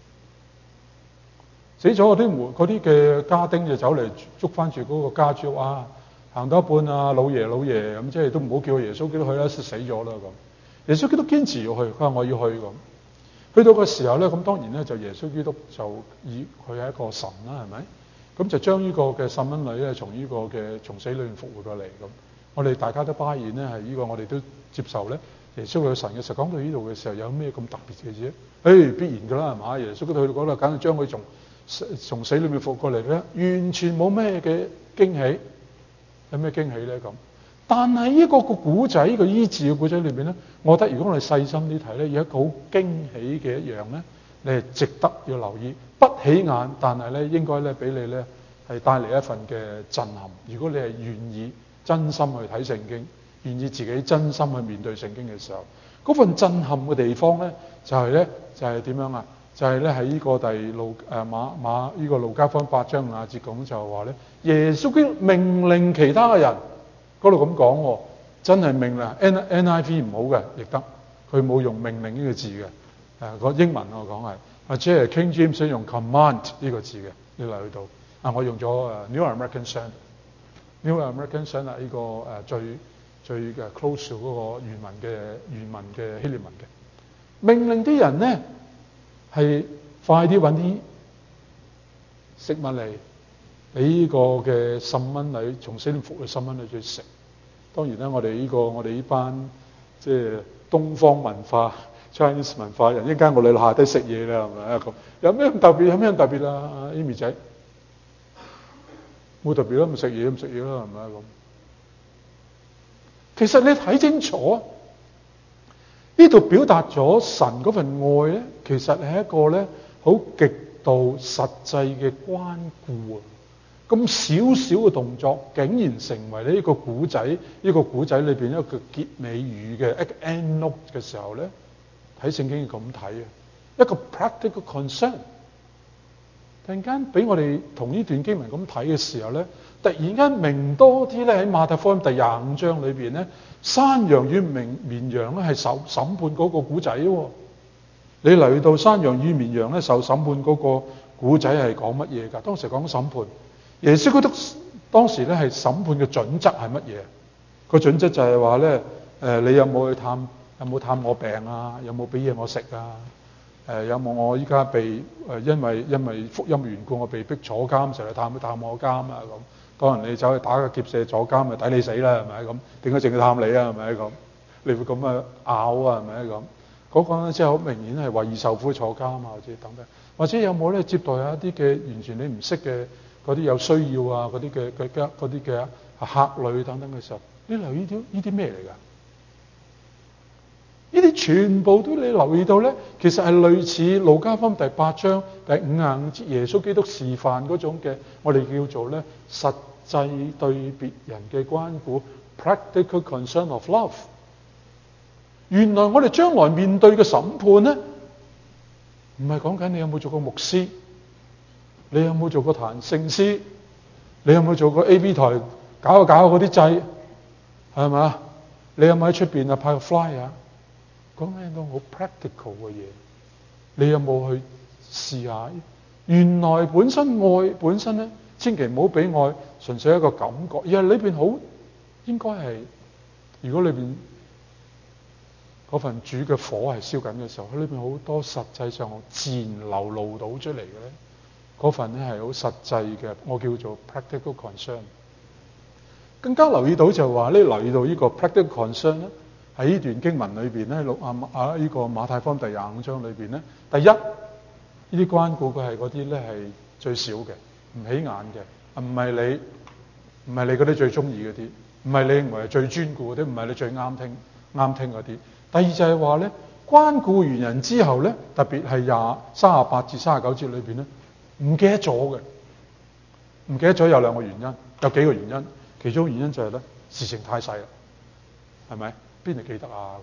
死咗嗰啲門嗰啲嘅家丁就走嚟捉翻住嗰個家主啊，行到一半啊，老爺老爺咁，即係都唔好叫耶穌基督去啦，死咗啦咁。耶穌基督堅持要去，佢話我要去咁。去到個時候咧，咁當然咧就耶穌基督就以佢係一個神啦，係咪？咁就將呢個嘅細蚊女咧從呢個嘅從死裏面復活過嚟咁。我哋大家都巴現咧係呢個我哋都接受咧。耶穌係神嘅時候，講到呢度嘅時候有咩咁特別嘅啫？誒、哎、必然㗎啦，係嘛？耶穌基督去到嗰度，梗係將佢從從死裏面復活過嚟咧，完全冇咩嘅驚喜。有咩驚喜咧咁？但係呢個個古仔，呢個醫治嘅古仔裏邊咧，我覺得如果我哋細心啲睇咧，有一個好驚喜嘅一樣咧，你係值得要留意。不起眼，但係咧應該咧俾你咧係帶嚟一份嘅震撼。如果你係願意真心去睇聖經，願意自己真心去面對聖經嘅時候，嗰份震撼嘅地方咧就係咧就係點樣啊？就係咧喺呢個第路誒馬馬呢個路加福音八章廿節講就話咧，耶穌基督命令其他嘅人。嗰度咁講喎，真係命令 N N I V 唔好嘅，亦得，佢冇用命令呢個字嘅，誒、呃、個英文我講係，或者係 King James 用 command 呢個字嘅，你嚟到啊，我用咗誒 New American Standard，New American Standard 呢個誒最最嘅 close 嗰個原文嘅原文嘅希臘文嘅，命令啲人咧係快啲揾啲食物嚟。俾呢個嘅細蚊女從死裏復活嘅細蚊女去食。當然啦，我哋呢、這個我哋呢班即係東方文化 Chinese 文化人，一陣間我哋下低食嘢啦，係咪啊咁？有咩咁特別？有咩咁特別啊？Amy 仔冇特別啦，咪食嘢咁食嘢啦，係咪啊咁？其實你睇清楚，呢度表達咗神嗰份愛咧，其實係一個咧好極度實際嘅關顧啊！咁少少嘅動作，竟然成為呢個古仔，呢個古仔裏邊一個結尾語嘅一個 end note 嘅時候咧，睇聖經要咁睇啊，一個 practical concern。突然間俾我哋同呢段經文咁睇嘅時候咧，突然間明多啲咧喺馬太福音第廿五章裏邊咧，山羊與綿綿羊咧係受審判嗰個古仔喎。你嚟到山羊與綿羊咧受審判嗰個古仔係講乜嘢㗎？當時講審判。耶穌基督當時咧係審判嘅準則係乜嘢？個準則就係話咧，誒你有冇去探，有冇探我病啊？有冇俾嘢我食啊？誒有冇我依家被誒因為因為福音緣故我被逼坐監，成日探去探我監啊咁。當然你走去打個劫舍坐監咪抵你死啦，係咪咁？點解淨係探你啊？係咪咁？你會咁啊拗啊？係咪咁？嗰個咧即係好明顯係為義受苦坐監啊，或者等等。或者有冇咧接待一啲嘅完全你唔識嘅？嗰啲有需要啊，嗰啲嘅嘅嘅嗰啲嘅客旅等等嘅時候，你留意到呢啲咩嚟㗎？呢啲全部都你留意到咧，其實係類似路加福音第八章第五十五節耶穌基督示範嗰種嘅，我哋叫做咧實際對別人嘅關顧 （practical concern of love）。 原來我哋將來面對嘅審判咧，唔係講緊你有冇做過牧師，你有冇做過彈聖詩，你有冇做過 A V 台搞一搞嗰啲掣，係嘛？你有冇喺出邊啊派個 flyer？講緊都好 practical 嘅嘢，你有冇去試下？原來本身愛本身咧，千祈唔好俾愛純粹一個感覺，而係裏邊好應該係，如果裏邊嗰份主嘅火係燒緊嘅時候，佢裏邊好多實際上自然流露到出嚟嘅咧，嗰份咧係好實際嘅，我叫做 practical concern。更加留意到就係話咧，留意到呢個 practical concern 咧，喺呢段經文裏邊咧，六啊啊呢個馬太福音第廿五章裏邊咧，第一呢啲關顧佢係嗰啲咧係最少嘅，唔起眼嘅，唔係你唔係你嗰啲最中意嗰啲，唔係你認為係最專顧嗰啲，唔係你最啱聽啱聽嗰啲。第二就係話咧，關顧完人之後咧，特別係廿三十八至三十九節裏邊咧，唔記得咗嘅，唔記得咗有兩個原因，有幾個原因。其中原因就係咧，事情太細啦，係咪？邊度記得啊？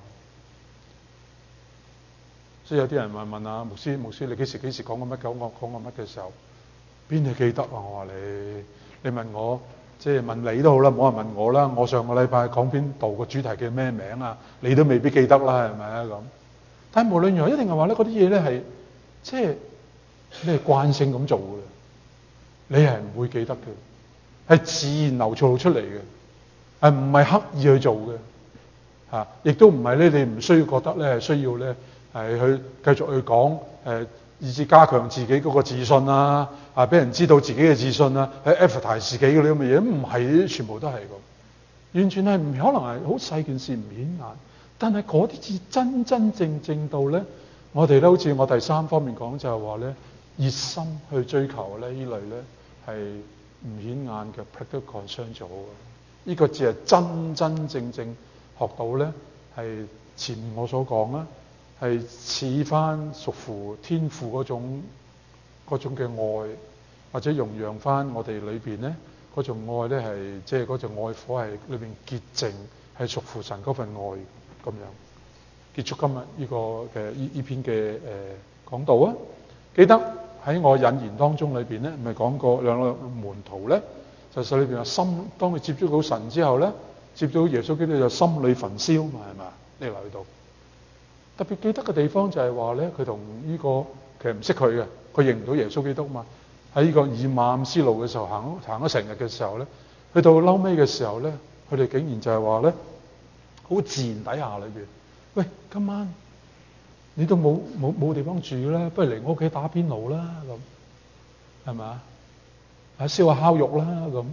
所以有啲人問問啊，牧師牧師，你幾時幾時講過乜講過講過乜嘅時候，邊度記得啊？我話你，你問我，即係問你都好啦，冇人問我啦。我上個禮拜講邊度個主題叫咩名啊？你都未必記得啦，係咪啊咁？但係無論如何，一定係話咧，嗰啲嘢咧係即係你係慣性咁做嘅，你係唔會記得嘅。係自然流露出嚟嘅，係唔係刻意去做嘅，嚇，亦都唔係咧，你唔需要覺得咧，係需要咧，係去繼續去講，誒，以至加強自己嗰個自信啊，啊，俾人知道自己嘅自信啊，去 advertise 自己嗰啲咁嘅嘢，唔係，全部都係咁，完全係唔可能係好細件事唔顯眼，但係嗰啲至真真正正到咧，我哋咧好似我第三方面講就係話咧，熱心去追求咧呢類咧係唔顯眼嘅 practical concern 咗，呢個只係真真正正學到咧，係前面我所講啦，係似翻屬乎天父嗰種嗰種嘅愛，或者容讓翻我哋裏邊咧嗰種愛咧係即係嗰種愛火係裏邊潔淨，係屬乎神嗰份愛咁樣。結束今日呢個嘅呢呢篇嘅誒、呃、講道啊，記得。喺我引言當中裏邊咧，唔係講過兩個門徒咧，就係裏邊話心，當佢接觸到神之後咧，接觸到耶穌基督就心裏焚燒嘛，係咪啊？你留意到特別記得嘅地方就係話咧，佢同呢個其實唔識佢嘅，佢認唔到耶穌基督嘛。喺呢個以馬忤斯路嘅時候行行咗成日嘅時候咧，去到嬲尾嘅時候咧，佢哋竟然就係話咧，好自然底下裏邊，喂，今晚你都冇冇冇地方住啦，不如嚟我屋企打邊爐啦，咁係咪啊？啊，燒下烤肉啦，咁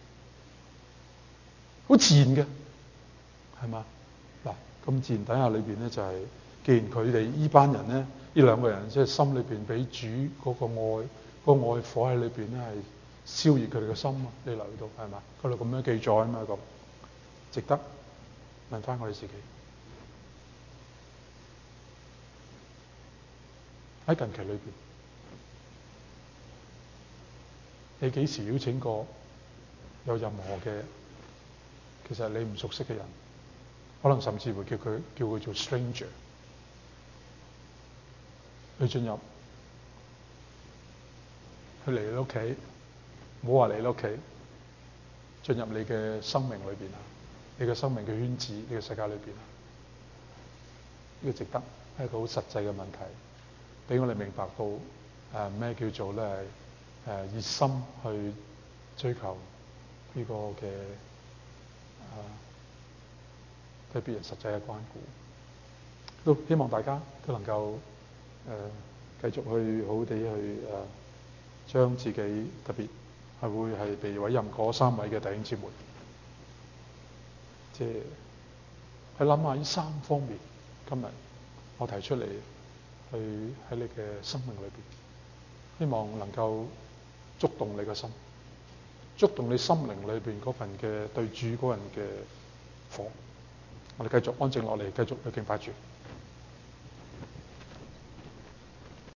好自然嘅，係嘛？嗱，咁自然底下裏邊咧就係、是，既然佢哋依班人咧，呢兩個人即係心裏邊俾主嗰個愛，嗰、那個愛火喺裏邊咧係燒熱佢哋嘅心啊！你留意到係嘛？嗰度咁樣記載啊嘛，咁值得問翻我哋自己。喺近期裏邊，你幾時邀請過有任何嘅其實你唔熟悉嘅人，可能甚至會叫佢叫佢做 stranger 去進入，去嚟你屋企，唔好話嚟你屋企，進入你嘅生命裏邊啊，你嘅生命嘅圈子，呢個世界裏邊啊，呢個值得係一個好實際嘅問題。俾我哋明白到誒咩、呃、叫做咧誒熱心去追求呢個嘅誒對別人實際嘅關顧，都希望大家都能夠誒、呃、繼續去好地去誒、呃、將自己特別係會係被委任嗰三位嘅弟兄姊妹，即係去諗下呢三方面，今日我提出嚟。去喺你嘅生命裏邊，希望能夠觸動你嘅心，觸動你心靈裏邊嗰份嘅對主嗰人嘅火。我哋繼續安靜落嚟，繼續去敬拜主。